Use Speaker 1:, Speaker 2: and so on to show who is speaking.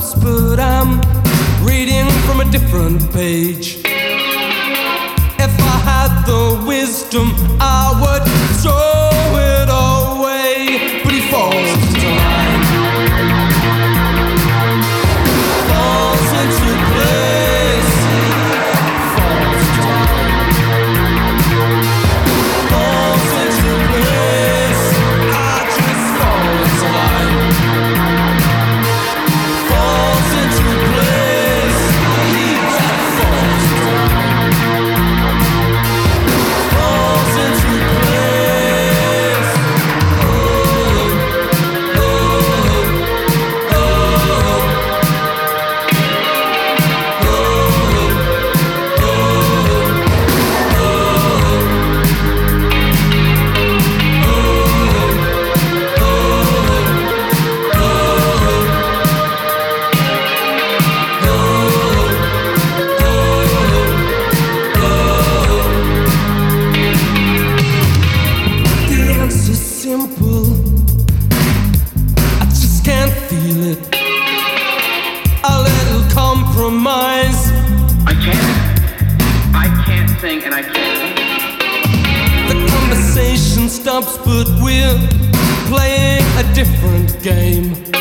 Speaker 1: stops, but I'm reading from a different page. If I had the wisdom, I would throw it away. But he falls into line, falls into place, falls into line, falls into place. I just fall into line, falls into place. He just falls into line, falls into place. Oh, oh, oh, the answer's simple. I just can't feel it. A little compromise.
Speaker 2: I can't sing and I can't.
Speaker 1: The conversation stops, but we're playing a different game.